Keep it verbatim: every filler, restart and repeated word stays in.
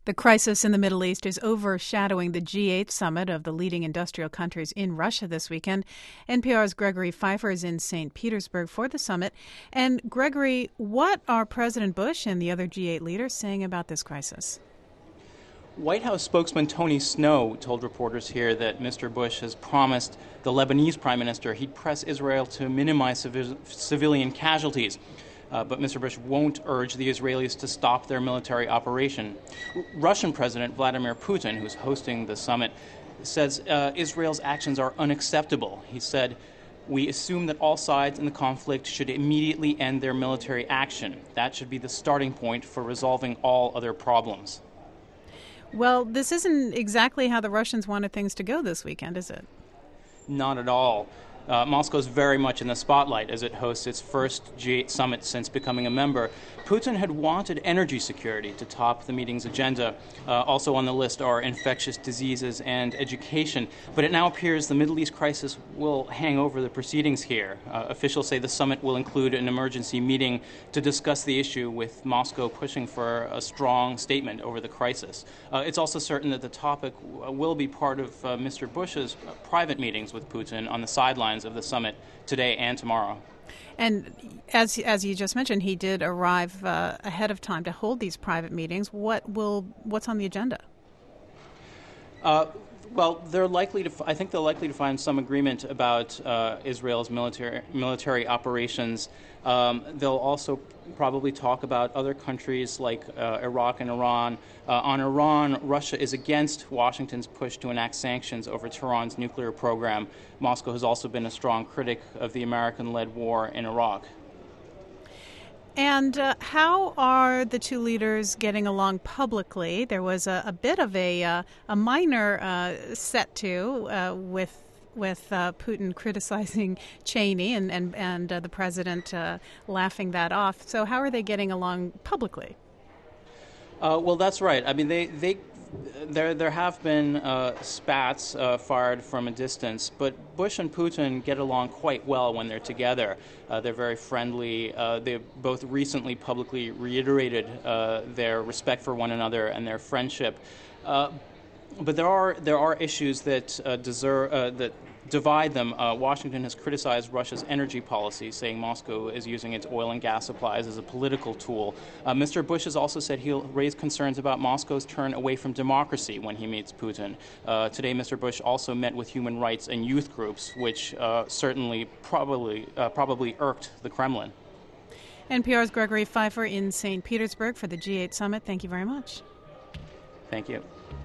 The crisis in the Middle East is overshadowing the G eight summit of the leading industrial countries in Russia this weekend. N P R's Gregory Pfeiffer is in Saint Petersburg for the summit. And Gregory, what are President Bush and the other G eight leaders saying about this crisis? White House spokesman Tony Snow told reporters here that Mister Bush has promised the Lebanese prime minister he'd press Israel to minimize civi- civilian casualties. Uh, but Mister Bush won't urge the Israelis to stop their military operation. R- Russian President Vladimir Putin, who's hosting the summit, says uh, Israel's actions are unacceptable. He said, "We assume that all sides in the conflict should immediately end their military action. That should be the starting point for resolving all other problems." Well, this isn't exactly how the Russians wanted things to go this weekend, is it? Not at all. Uh, Moscow is very much in the spotlight as it hosts its first G eight summit since becoming a member. Putin had wanted energy security to top the meeting's agenda. Uh, also on the list are infectious diseases and education. But it now appears the Middle East crisis will hang over the proceedings here. Uh, officials say the summit will include an emergency meeting to discuss the issue, with Moscow pushing for a strong statement over the crisis. Uh, it's also certain that the topic w- will be part of uh, Mister Bush's uh, private meetings with Putin on the sidelines of the summit today and tomorrow. And as as you just mentioned, he did arrive uh, ahead of time to hold these private meetings. What will what's on the agenda? Uh, well, they're likely to. I think they're likely to find some agreement about uh, Israel's military military operations. Um, they'll also probably talk about other countries like uh, Iraq and Iran. Uh, on Iran, Russia is against Washington's push to enact sanctions over Tehran's nuclear program. Moscow has also been a strong critic of the American-led war in Iraq. And uh, how are the two leaders getting along publicly? There was a, a bit of a uh, a minor uh, set to uh, with with uh, Putin criticizing Cheney and and and uh, the president uh, laughing that off. So how are they getting along publicly? Uh, well, that's right. I mean, they they. There there have been uh, spats uh, fired from a distance, but Bush and Putin get along quite well when they're together. Uh, they're very friendly. Uh, they both recently publicly reiterated uh, their respect for one another and their friendship. Uh, but there are there are issues that uh, deserve uh, that divide them. Uh, Washington has criticized Russia's energy policy, saying Moscow is using its oil and gas supplies as a political tool. Uh, Mister Bush has also said he'll raise concerns about Moscow's turn away from democracy when he meets Putin. Uh, today, Mister Bush also met with human rights and youth groups, which uh, certainly probably uh, probably irked the Kremlin. N P R's Gregory Pfeiffer in Saint Petersburg for the G eight summit. Thank you very much. Thank you.